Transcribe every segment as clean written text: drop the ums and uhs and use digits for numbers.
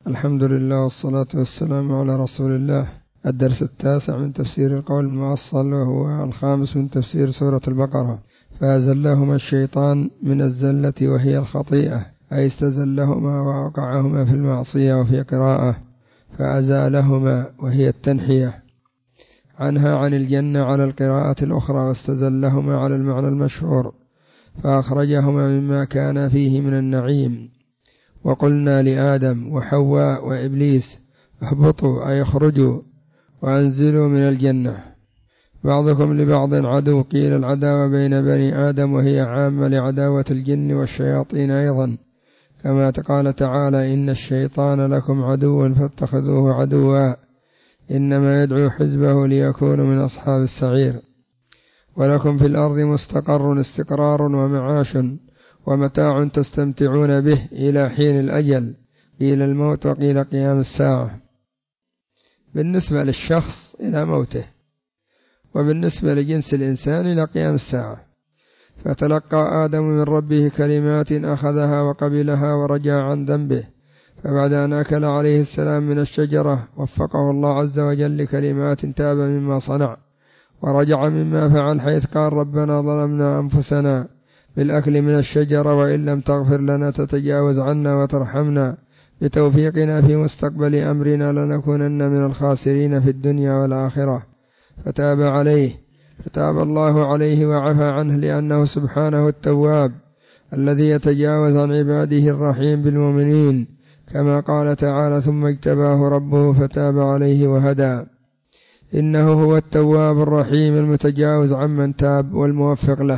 الحمد لله والصلاة والسلام على رسول الله. الدرس 9 من تفسير القول المؤصل، وهو 5 من تفسير سورة البقرة. فأزلهما الشيطان من الزلة وهي الخطيئة، أي استزلهما ووقعهما في المعصية، وفي قراءة فأزالهما وهي التنحية عنها عن الجنة على القراءة الأخرى، واستزلهما على المعنى المشهور فأخرجهما مما كان فيه من النعيم. وقلنا لآدم وحواء وإبليس اهبطوا أي اخرجوا وأنزلوا من الجنة، بعضكم لبعض عدو. قيل العداوة بين بني آدم وهي عامة لعداوة الجن والشياطين أيضا، كما قال تعالى إن الشيطان لكم عدو فاتخذوه عدوا إنما يدعو حزبه ليكونوا من أصحاب السعير. ولكم في الأرض مستقر استقرار ومعاش ومتاع تستمتعون به إلى حين الأجل، قيل الموت وقيل قيام الساعة. بالنسبة للشخص إلى موته، وبالنسبة لجنس الإنسان إلى قيام الساعة. فتلقى آدم من ربه كلمات أخذها وقبلها ورجع عن ذنبه، فبعد أن أكل عليه السلام من الشجرة وفقه الله عز وجل لكلمات تاب مما صنع ورجع مما فعل، حيث قال ربنا ظلمنا أنفسنا بالأكل من الشجرة وإن لم تغفر لنا تتجاوز عنا وترحمنا بتوفيقنا في مستقبل أمرنا لنكونن من الخاسرين في الدنيا والآخرة. فتاب عليه، فتاب الله عليه وعفى عنه، لأنه سبحانه التواب الذي يتجاوز عن عباده الرحيم بالمؤمنين، كما قال تعالى ثم اجتباه ربه فتاب عليه وهدى. إنه هو التواب الرحيم المتجاوز عمن تاب والموفق له.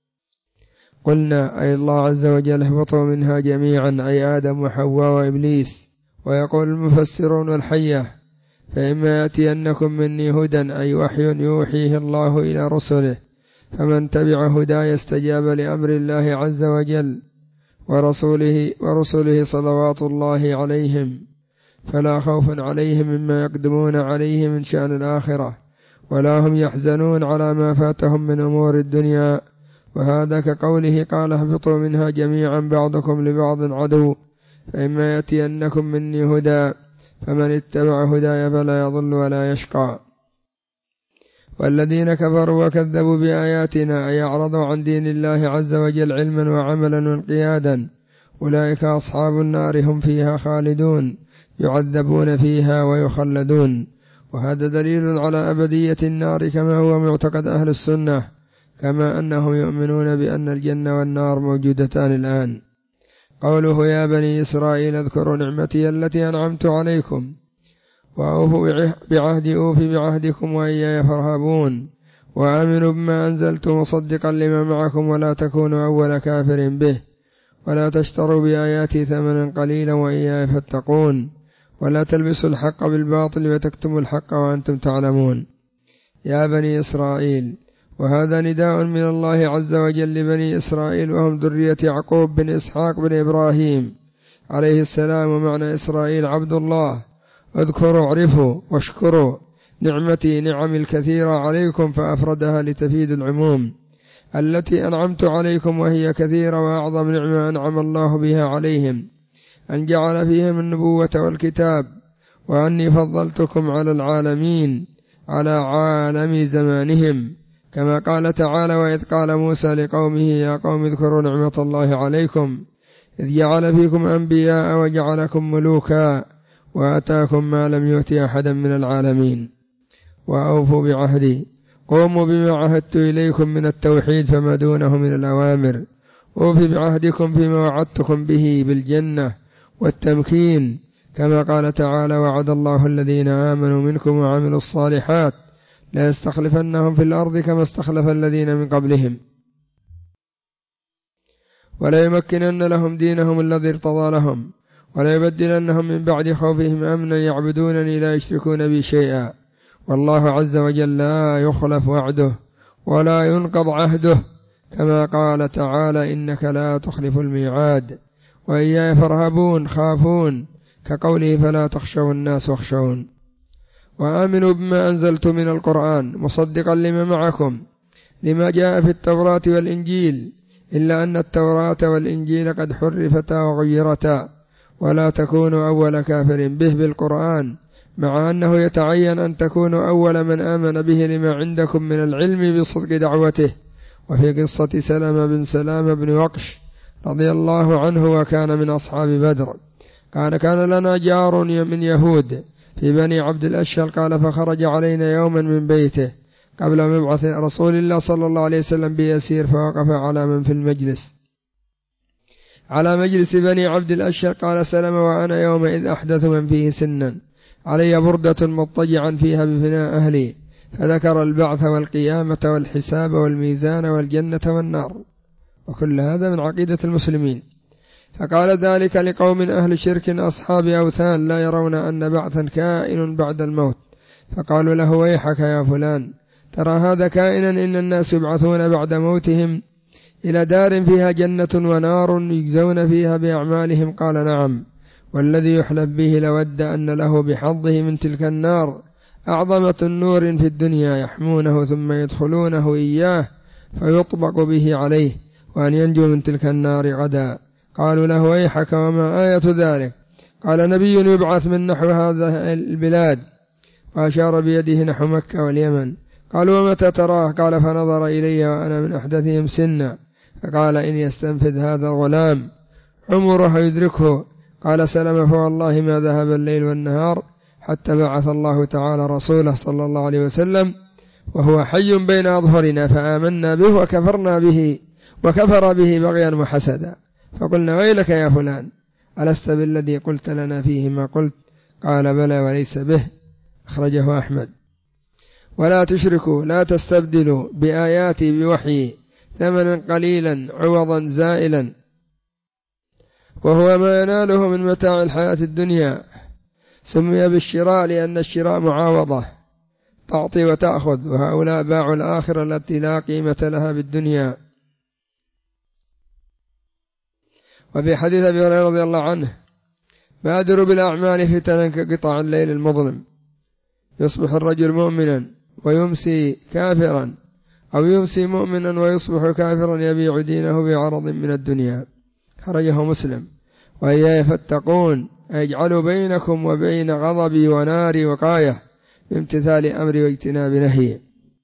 قلنا أي الله عز وجل اهبطوا منها جميعا، أي آدم وحواء وإبليس. ويقول المفسرون الحية فإما يأتينكم مني هدى، أي وحي يوحيه الله إلى رسله، فمن تبع هداي استجاب لأمر الله عز وجل ورسله صلوات الله عليهم، فلا خوف عليهم مما يقدمون عليه من شأن الآخرة، ولا هم يحزنون على ما فاتهم من أمور الدنيا. وهذا كقوله قال اهبطوا منها جميعا بعضكم لبعض عدو، فإما يأتينكم مني هدى، فمن اتبع هداي فلا يضل ولا يشقى. والذين كفروا وكذبوا بآياتنا أي أعرضوا عن دين الله عز وجل علما وعملا وانقيادا، أولئك أصحاب النار هم فيها خالدون يعذبون فيها ويخلدون. وهذا دليل على أبدية النار كما هو معتقد أهل السنة، كما أنهم يؤمنون بأن الجنة والنار موجودتان الآن. قوله يا بني إسرائيل اذكروا نعمتي التي أنعمت عليكم وأوفوا بعهدي أوفي بعهدكم وإياي فارهبون، وآمنوا بما أنزلت مصدقا لما معكم ولا تكونوا أول كافر به، ولا تشتروا بآياتي ثمنا قليلا وإياي فاتقون، ولا تلبسوا الحق بالباطل وتكتموا الحق وأنتم تعلمون. يا بني إسرائيل، وهذا نداء من الله عز وجل لبني إسرائيل، وهم ذرية يعقوب بن إسحاق بن إبراهيم عليه السلام. ومعنى إسرائيل عبد الله. اذكروا اعرفوا واشكروا نعمتي نعم الكثيرة عليكم، فأفردها لتفيد العموم التي أنعمت عليكم، وهي كثيرة. وأعظم نعمة أنعم الله بها عليهم أن جعل فيهم النبوة والكتاب، وأني فضلتكم على العالمين على عالم زمانهم، كما قال تعالى وإذ قال موسى لقومه يا قوم اذكروا نعمة الله عليكم إذ جعل فيكم أنبياء وجعلكم ملوكا وآتاكم ما لم يؤت أحدا من العالمين. وأوفوا بعهدي، قوموا بما عهدت إليكم من التوحيد فما دونه من الأوامر. أوفي بعهدكم فيما وعدتكم به بالجنة والتمكين، كما قال تعالى وعد الله الذين آمنوا منكم وعملوا الصالحات لا يستخلفنهم في الأرض كما استخلف الذين من قبلهم، ولا يمكنن لهم دينهم الذي ارتضى لهم، ولا يبدلنهم من بعد خوفهم أمنا يعبدونني لا يشركون بي شيئا. والله عز وجل لا يخلف وعده ولا ينقض عهده، كما قال تعالى إنك لا تخلف الميعاد. وإياي فارهبون خافون، كقوله فلا تخشوا الناس واخشون. وآمنوا بما أنزلت من القرآن مصدقا لما معكم لما جاء في التوراة والإنجيل، إلا أن التوراة والإنجيل قد حرفتا وغيرتا، ولا تكونوا أول كافر به بالقرآن، مع أنه يتعين أن تكونوا أول من آمن به لما عندكم من العلم بصدق دعوته. وفي قصة سلمة بن سلام بن وقش رضي الله عنه وكان من أصحاب بدر كان لنا جار من يهود في بني عبد الأشهل، قال فخرج علينا يوما من بيته قبل مبعث رسول الله صلى الله عليه وسلم بيسير، فوقف على من في المجلس على مجلس بني عبد الأشهل، قال سلمة وأنا يومئذ أحدث من فيه سنا، علي بردة مضطجعا فيها بفناء أهلي، فذكر البعث والقيامة والحساب والميزان والجنة والنار، وكل هذا من عقيدة المسلمين. فقال ذلك لقوم أهل شرك أصحاب أوثان لا يرون أن بعثا كائن بعد الموت، فقالوا له ويحك يا فلان، ترى هذا كائنا، إن الناس يبعثون بعد موتهم إلى دار فيها جنة ونار يجزون فيها بأعمالهم. قال نعم، والذي يحلف به لود أن له بحظه من تلك النار أعظم النور في الدنيا يحمونه ثم يدخلونه إياه فيطبق به عليه، وأن ينجو من تلك النار غدا. قالوا له ويحك وما آية ذلك؟ قال نبي يبعث من نحو هذا البلاد، وأشار بيده نحو مكة واليمن. قالوا ومتى تراه؟ قال فنظر إلي وأنا من أحدثهم سنا، فقال إن يستنفذ هذا الغلام عمره يدركه. قال سلمة فوالله ما ذهب الليل والنهار حتى بعث الله تعالى رسوله صلى الله عليه وسلم وهو حي بين أظهرنا، فآمنا به وكفر به بغيا وحسدا، فقلنا ويلك يا فلان، ألست بالذي قلت لنا فيه ما قلت؟ قال بلى وليس به. أخرجه أحمد. ولا تشركوا، لا تستبدلوا بآياتي بوحيي ثمنا قليلا عوضا زائلا، وهو ما يناله من متاع الحياة الدنيا. سمي بالشراء لأن الشراء معاوضة، تعطي وتأخذ، وهؤلاء باعوا الآخرة التي لا قيمة لها بالدنيا. وفي حديث أبي هريرة رضي الله عنه بادروا بالأعمال فتنا كقطع الليل المظلم، يصبح الرجل مؤمنا ويمسي كافرا، أو يمسي مؤمنا ويصبح كافرا يبيع دينه بعرض من الدنيا. خرجه مسلم. وإياي فاتقون، أجعل بينكم وبين غضبي وناري وقاية بامتثال أمري واجتناب نهي.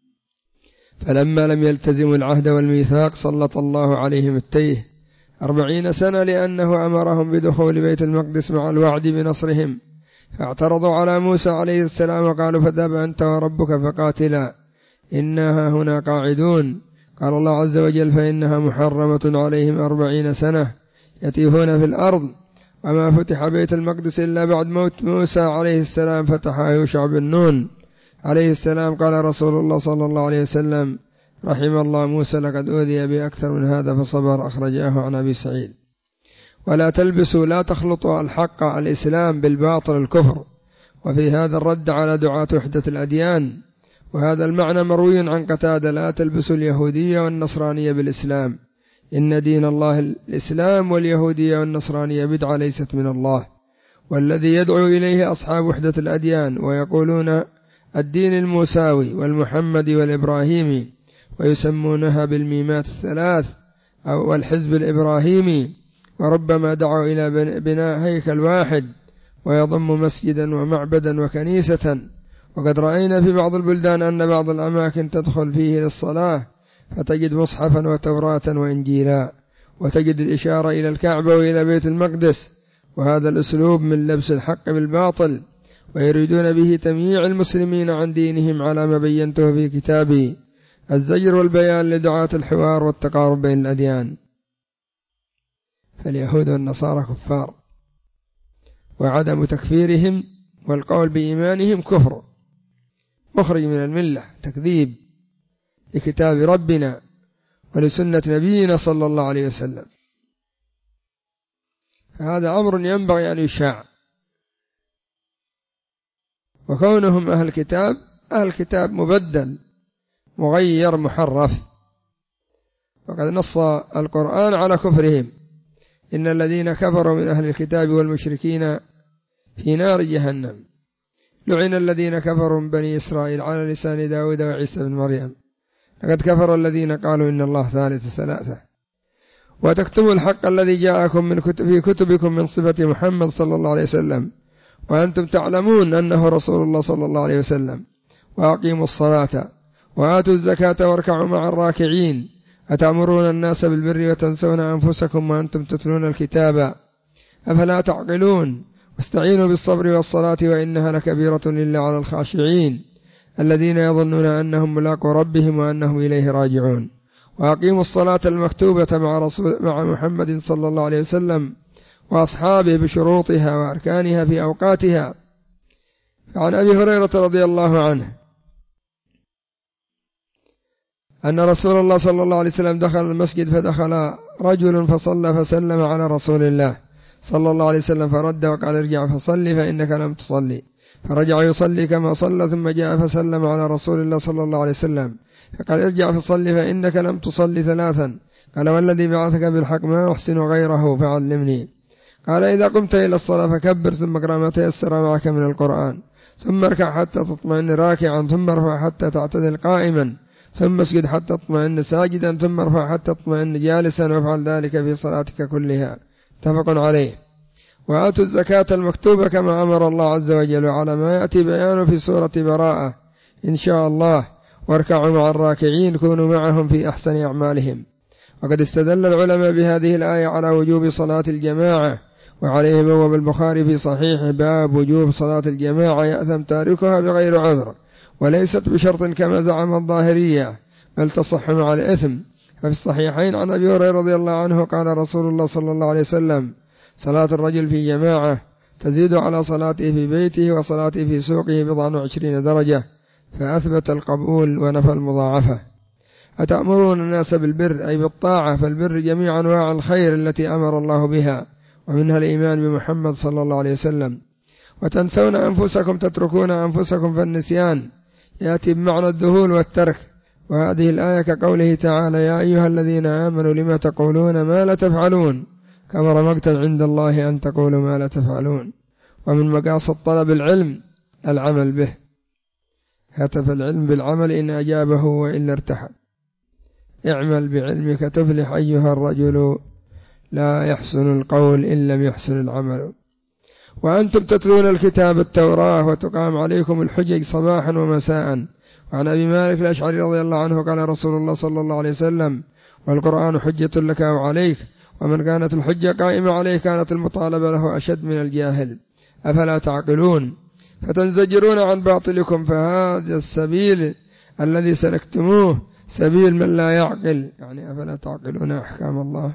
فلما لم يلتزموا العهد والميثاق سلط الله عليهم التيه 40 سنة، لأنه أمرهم بدخول بيت المقدس مع الوعد بنصرهم، فاعترضوا على موسى عليه السلام وقالوا فاذهب أنت وربك فقاتلا إنها هنا قاعدون. قال الله عز وجل فإنها محرمة عليهم 40 سنة يتيهون في الأرض، وما فتح بيت المقدس إلا بعد موت موسى عليه السلام، فتحه يوشع بن نون عليه السلام. قال رسول الله صلى الله عليه وسلم رحم الله موسى لقد أوذي بأكثر من هذا فصبر. أخرجاه عن أبي سعيد. ولا تلبسوا، لا تخلطوا الحق الإسلام بالباطل الكفر، وفي هذا الرد على دعاة وحدة الأديان، وهذا المعنى مروي عن قتادة لا تلبسوا اليهودية والنصرانية بالإسلام، إن دين الله الإسلام، واليهودية والنصرانية بدعة ليست من الله. والذي يدعو إليه أصحاب وحدة الأديان ويقولون الدين الموساوي والمحمدي والإبراهيمي، ويسمونها بالميمات الثلاث أو الحزب الإبراهيمي، وربما دعوا إلى بناء هيكل واحد ويضم مسجدا ومعبدا وكنيسة. وقد رأينا في بعض البلدان أن بعض الأماكن تدخل فيه للصلاة فتجد مصحفا وتوراة وإنجيلا، وتجد الإشارة إلى الكعبة وإلى بيت المقدس، وهذا الأسلوب من لبس الحق بالباطل، ويريدون به تمييع المسلمين عن دينهم على ما بينته في كتابي الزجر والبيان لدعاة الحوار والتقارب بين الأديان. فاليهود والنصارى كفار، وعدم تكفيرهم والقول بإيمانهم كفر مخرج من الملة، تكذيب لكتاب ربنا ولسنة نبينا صلى الله عليه وسلم. فهذا أمر ينبغي أن يشاع. وكونهم أهل كتاب مبدل مغير محرف، وقد نص القرآن على كفرهم إن الذين كفروا من أهل الكتاب والمشركين في نار جهنم، لعن الذين كفروا من بني إسرائيل على لسان داود وعيسى بن مريم، لقد كفر الذين قالوا إن الله ثالث ثلاثة. وتكتموا الحق الذي جاءكم في كتبكم من صفة محمد صلى الله عليه وسلم، وأنتم تعلمون أنه رسول الله صلى الله عليه وسلم. وأقيموا الصلاة وآتوا الزكاة واركعوا مع الراكعين، أتأمرون الناس بالبر وتنسون أنفسكم وأنتم تتلون الكتاب أفلا تعقلون. واستعينوا بالصبر والصلاة وإنها لكبيرة إلا على الخاشعين الذين يظنون أنهم ملاقو ربهم وأنهم إليه راجعون. وأقيموا الصلاة المكتوبة مع محمد صلى الله عليه وسلم وأصحابه بشروطها وأركانها في أوقاتها. فعن أبي هريرة رضي الله عنه أن رسول الله صلى الله عليه وسلم دخل المسجد، فدخل رجل فصلى فسلم على رسول الله صلى الله عليه وسلم فرد وقال ارجع فصلي فإنك لم تصلي، فرجع يصلي كما صلى، ثم جاء فسلم على رسول الله صلى الله عليه وسلم فقال ارجع فصلي فإنك لم تصلي ثلاثا. قال والذي بعثك بالحق ما أحسن غيره فعلمني. قال إذا قمت إلى الصلاة فكبر، ثم اقرأ ما تيسر معك من القرآن، ثم اركع حتى تطمئن راكعا، ثم ارفع حتى تعتدل قائما، ثم اسجد حتى تطمئن ساجدا، ثم ارفع حتى تطمئن جالسا، وافعل ذلك في صلاتك كلها. متفق عليه. وآتوا الزكاة المكتوبة كما أمر الله عز وجل على ما يأتي بيانه في سورة براءة إن شاء الله. واركعوا مع الراكعين، كونوا معهم في أحسن أعمالهم. وقد استدل العلماء بهذه الآية على وجوب صلاة الجماعة، وعليه بواب البخاري في صحيح باب وجوب صلاة الجماعة يأثم تاركها بغير عذر، وليست بشرط كما زعم الظاهرية، بل تصح مع الإثم. ففي الصحيحين عن أبي هريرة رضي الله عنه قال رسول الله صلى الله عليه وسلم صلاة الرجل في جماعة تزيد على صلاته في بيته وصلاته في سوقه 20 درجة، فأثبت القبول ونفى المضاعفة. أتأمرون الناس بالبر أي بالطاعة، فالبر جميع أنواع الخير التي أمر الله بها، ومنها الإيمان بمحمد صلى الله عليه وسلم. وتنسون أنفسكم تتركون أنفسكم، فالنسيان يأتي بمعنى الذهول والترك. وهذه الآية كقوله تعالى يا أيها الذين آمنوا لما تقولون ما لا تفعلون، كبر مقتا عند الله أن تقولوا ما لا تفعلون. ومن مقاصد طلب العلم العمل به، هتف العلم بالعمل إن أجابه وإلا ارتحل. اعمل بعلمك تفلح أيها الرجل، لا يحسن القول إن لم يحسن العمل. وأنتم تتلون الكتاب التوراة وتقام عليكم الحجج صباحا ومساء. وعن أبي مالك الأشعري رضي الله عنه قال رسول الله صلى الله عليه وسلم والقرآن حجة لك أو عليك، ومن كانت الحجة قائمة عليه كانت المطالبة له أشد من الجاهل. أفلا تعقلون فتنزجرون عن باطلكم، فهذا السبيل الذي سلكتموه سبيل من لا يعقل، يعني أفلا تعقلون أحكام الله.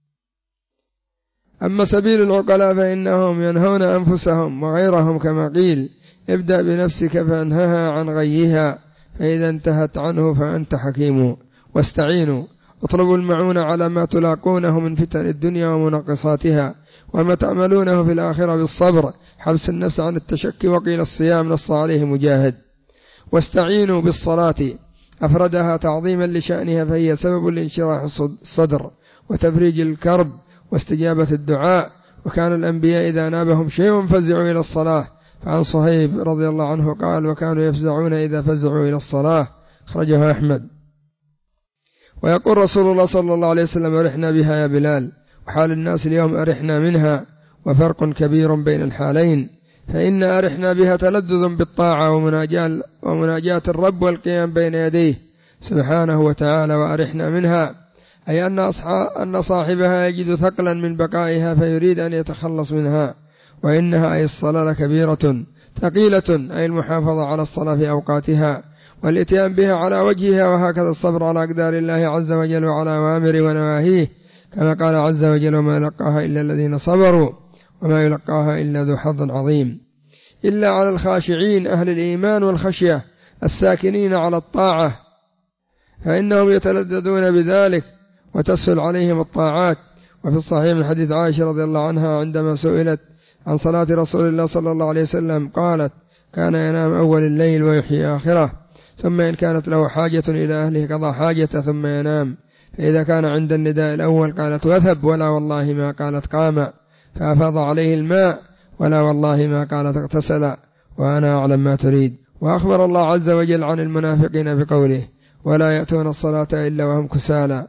أما سبيل العقلاء فإنهم ينهون أنفسهم وغيرهم، كما قيل ابدأ بنفسك فانهها عن غيها، فإذا انتهت عنه فأنت حكيم. واستعينوا، اطلبوا المعونة على ما تلاقونه من فتن الدنيا ومنقصاتها، وما تأملونه في الآخرة بالصبر، حبس النفس عن التشكي. وقيل الصيام نص عليه مجاهد. واستعينوا بالصلاة أفردها تعظيما لشأنها، فهي سبب لانشراح الصدر وتفريج الكرب واستجابة الدعاء. وكان الأنبياء إذا نابهم شيء فزعوا إلى الصلاة. فعن صهيب رضي الله عنه قال وكانوا يفزعون إذا فزعوا إلى الصلاة، أخرجه أحمد. ويقول رسول الله صلى الله عليه وسلم أرحنا بها يا بلال، وحال الناس اليوم أرحنا منها، وفرق كبير بين الحالين. فإن أرحنا بها تلذذ بالطاعة ومناجاة الرب والقيام بين يديه سبحانه وتعالى، وأرحنا منها أي أن صاحبها يجد ثقلا من بقائها فيريد أن يتخلص منها. وإنها أي الصلاة لكبيرة ثقيلة، أي المحافظة على الصلاة في أوقاتها والإتيان بها على وجهها، وهكذا الصبر على أقدار الله عز وجل وعلى أوامره ونواهيه، كما قال عز وجل وما يلقاها إلا الذين صبروا وما يلقاها إلا ذو حظ عظيم. إلا على الخاشعين أهل الإيمان والخشية الساكنين على الطاعة، فإنهم يتلذذون بذلك وتسهل عليهم الطاعات. وفي الصحيح من حديث عائشة رضي الله عنها عندما سئلت عن صلاة رسول الله صلى الله عليه وسلم قالت كان ينام أول الليل ويحيي آخره، ثم إن كانت له حاجة إلى أهله قضى حاجته ثم ينام، فإذا كان عند النداء الأول قالت وثب، ولا والله ما قالت قام، فأفاض عليه الماء، ولا والله ما قالت اغتسل، وأنا أعلم ما تريد. وأخبر الله عز وجل عن المنافقين بقوله ولا يأتون الصلاة إلا وهم كسالى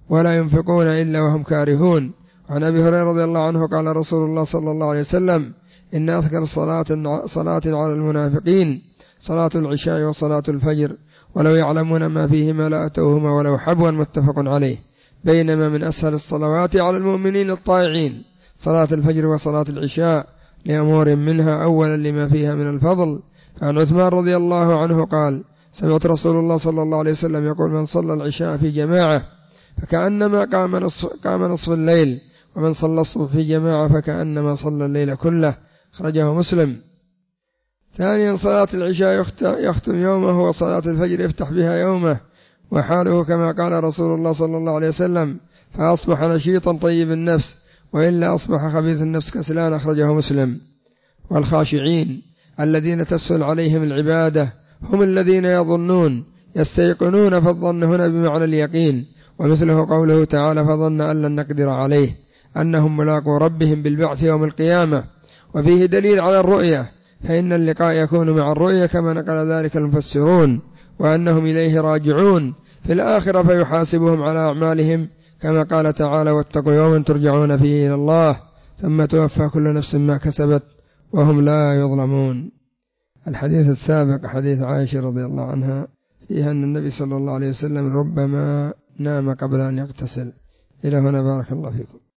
ولا ينفقون إلا وهم كارهون. عن أبي هريرة رضي الله عنه قال رسول الله صلى الله عليه وسلم: إن أثقل صلاة على المنافقين صلاة العشاء وصلاة الفجر، ولو يعلمون ما فيهما لأتوهما ولو حبوا. متفق عليه. بينما من أسهل الصلوات على المؤمنين الطائعين صلاة الفجر وصلاة العشاء، لأمور منها، أولا لما فيها من الفضل. عن عثمان رضي الله عنه قال: سمعت رسول الله صلى الله عليه وسلم يقول: من صلى العشاء في جماعة فكأنما قام نصف الليل، ومن صلى الصبح في جماعة فكأنما صلى الليل كله. أخرجه مسلم. ثانيا صلاة العشاء يختم يومه، وصلاة الفجر يفتح بها يومه، وحاله كما قال رسول الله صلى الله عليه وسلم: فأصبح نشيطا طيب النفس، وإلا أصبح خبيث النفس كسلان. أخرجه مسلم. والخاشعين الذين تسهل عليهم العبادة هم الذين يظنون يستيقنون، فالظن هنا بمعنى اليقين، ومثله قوله تعالى: فظن أن لن نقدر عليه، أنهم ملاقوا ربهم بالبعث يوم القيامة. وفيه دليل على الرؤية، فإن اللقاء يكون مع الرؤية كما نقل ذلك المفسرون، وأنهم إليه راجعون في الآخرة فيحاسبهم على أعمالهم، كما قال تعالى: واتقوا يوما ترجعون فيه إلى الله ثم توفى كل نفس ما كسبت وهم لا يظلمون. الحديث السابق حديث عائشة رضي الله عنها فيها أن النبي صلى الله عليه وسلم ربما نام قبل أن يغتسل. إلى هنا بارك الله فيكم.